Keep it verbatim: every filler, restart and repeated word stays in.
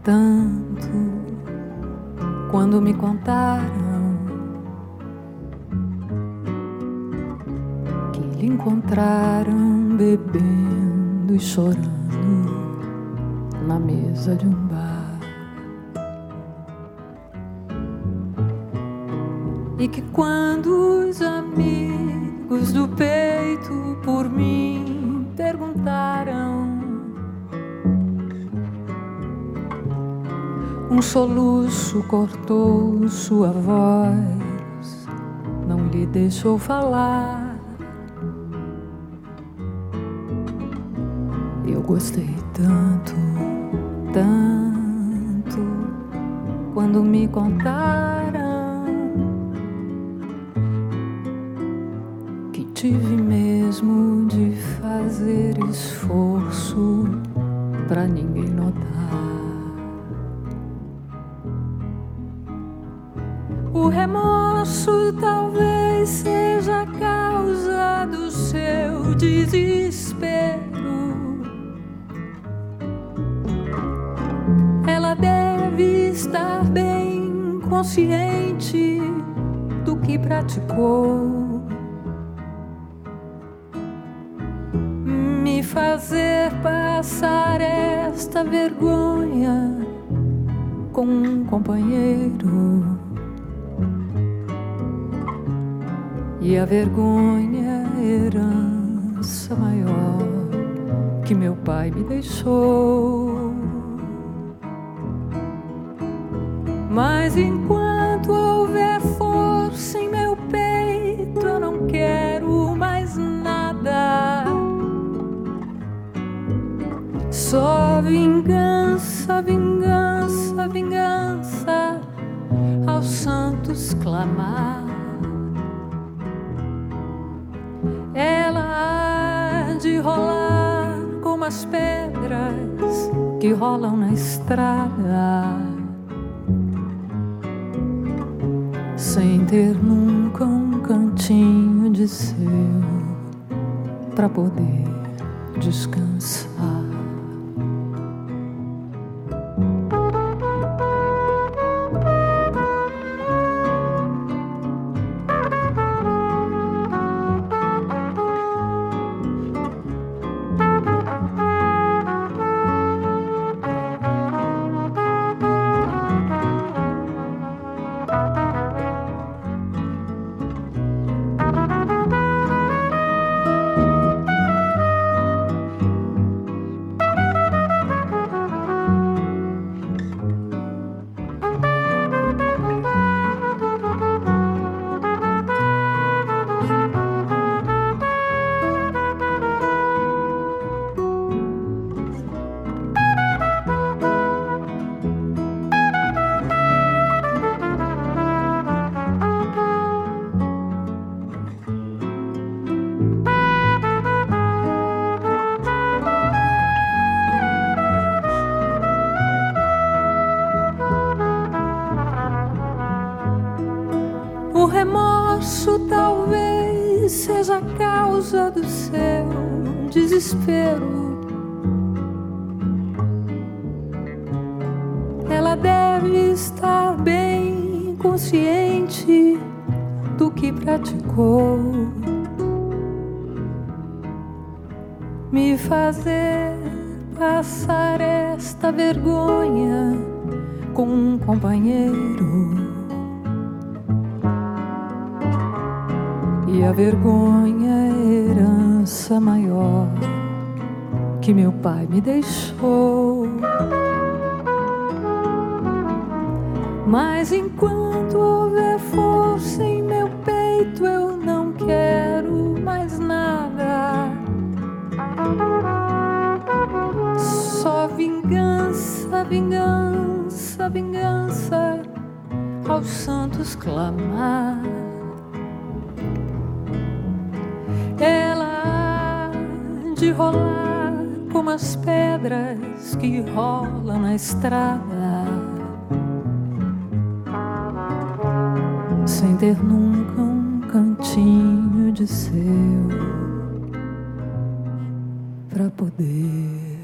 tanto quando me contaram que lhe encontraram bebendo e chorando na mesa de um bar, e que quando os amigos do peito por mim perguntaram, um soluço cortou sua voz, não lhe deixou falar. Eu gostei tanto, tanto, quando me contaram que tive mesmo de fazer esforço pra ninguém notar. O remorso talvez seja a causa do seu desespero. Ela deve estar bem consciente do que praticou. Me fazer passar esta vergonha com um companheiro. E a vergonha é a herança maior que meu pai me deixou. Mas enquanto houver força em meu peito, eu não quero mais nada. Só vingança, vingança, vingança, aos santos clamar. Ela há de rolar como as pedras que rolam na estrada, sem ter nunca um cantinho de seu pra poder descansar. O remorso talvez seja a causa do seu desespero. Ela deve estar bem consciente do que praticou. Me fazer passar esta vergonha com um companheiro. E a vergonha é a herança maior que meu pai me deixou. Mas enquanto houver força em meu peito, eu não quero mais nada. Só vingança, vingança, vingança, aos santos clamar. Ela há de rolar como as pedras que rolam na estrada, sem ter nunca um cantinho de seu pra poder